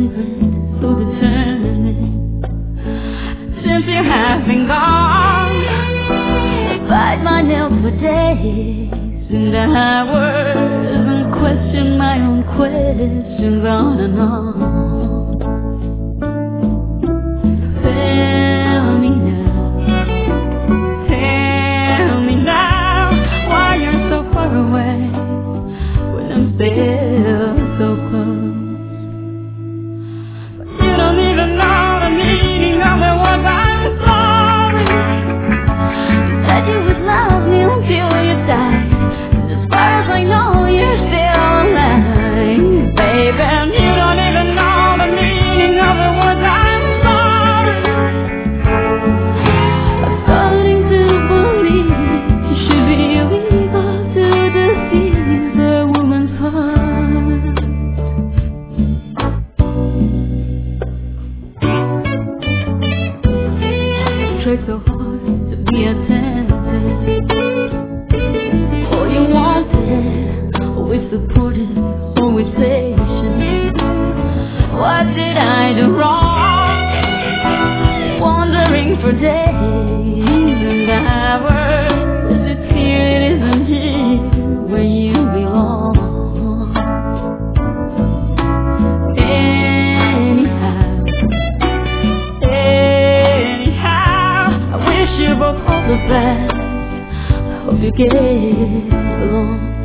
secret, so determined. Since you have been gone, I bite my nails for days, and I words and question my own questions on and on. Tell me now, why you're so far away when I'm still so close. But you don't even know the meaning of the words I'm sorry. You said you would love me until you died, and as far as I know, you're still alive, baby. And you don't even know the meaning of the words I'm sorry. I'm starting to believe you should be illegal to deceive a woman's heart. You try so hard to be attentive. All you wanted, always supportive, always patient. What did I do wrong? Wandering for days and hours, it's clear it isn't here where you belong. Anyhow, I wish you both all the best. I hope you get along.